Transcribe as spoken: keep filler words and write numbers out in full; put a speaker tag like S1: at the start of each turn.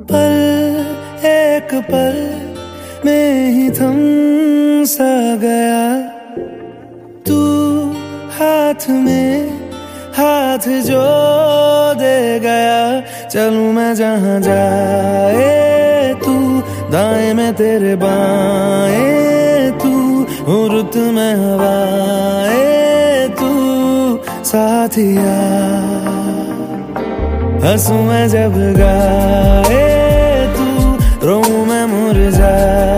S1: पल एक पल में ही थम सा गया, तू हाथ में हाथ जो दे गया। चलूं मैं जहां जाए तू, दाएं में तेरे बाएं तू, हूँ रुत में हवाए तू साथिया। हंसूं मैं जब गाए तू, रोऊं मैं मुरझाए